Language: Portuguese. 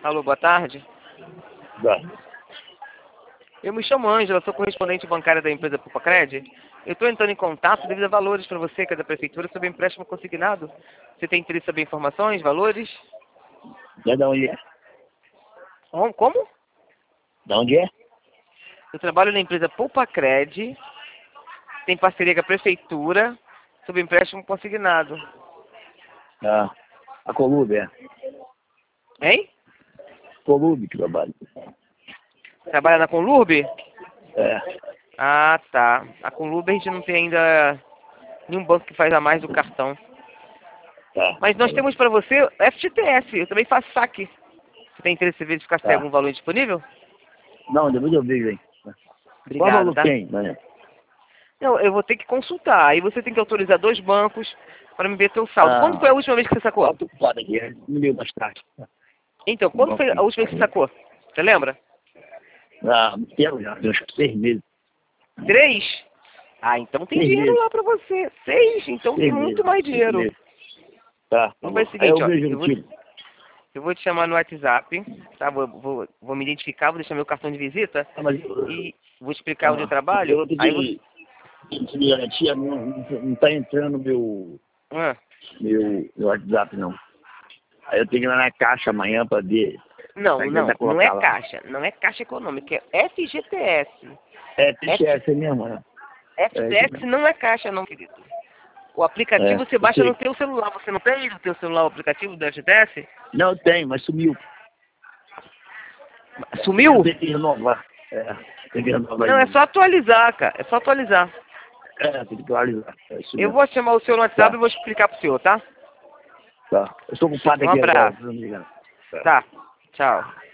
Alô, boa tarde. Dá. Eu me chamo Ângela, sou correspondente bancária da empresa Pupacred. Eu estou entrando em contato devido a valores para você, que é da prefeitura, sobre empréstimo consignado. Você tem interesse em saber informações, valores? Da onde é? Como? Da onde é? Eu trabalho na empresa Pupacred, tem parceria com a prefeitura sobre empréstimo consignado. Ah, a Colube, é. Hein? Colube que trabalha. Trabalha na Conlurb? É. Ah, tá. A Conlurb a gente não tem ainda nenhum banco que faz a mais do cartão. Tá. Mas nós temos para você FGTS, eu também faço saque. Você tem interesse em verificar se tem Tá. algum valor disponível? Não, depois eu vejo aí. Qual Obrigado, valor tá? tem, né? Não, eu vou ter que consultar. Aí você tem que autorizar 2 bancos para me ver seu saldo. Quando foi a última vez que você sacou? Tô ocupado aqui, me liga mais tarde. Então, quando foi a última vez que você sacou? Você lembra? Ah, quero já, tem uns 6 meses. 3? Ah, então tem 6 dinheiro meses. lá para você. 6? Então tem 6 muito meses. mais 6 dinheiro. meses. Tá. Vamos ver o Aí seguinte, eu ó. vejo no time. Eu vou te chamar no WhatsApp, tá? Vou me identificar, vou deixar meu cartão de visita Ah, mas e vou explicar onde eu trabalho. eu Aí você... de garantia não tá entrando meu WhatsApp, não. Aí eu tenho que ir lá na caixa amanhã pra ver. Não Pra é tentar colocar lá. caixa. Não é caixa econômica, é FGTS. É, TCS é mesmo, né? FGTS não é caixa, não, querido. O aplicativo você eu baixa sei. no teu celular. Você não tem no teu celular o aplicativo do FGTS? Não, tem, mas sumiu. Sumiu? Tem que renovar. Tem que renovar. Não, é só atualizar, cara. É só atualizar. Tem que atualizar. É isso Eu mesmo. vou chamar o senhor no WhatsApp Tá. e vou explicar pro senhor, tá? Tá. Eu estou ocupado Um aqui agora. abraço. Não me liga. Tá. Tchau.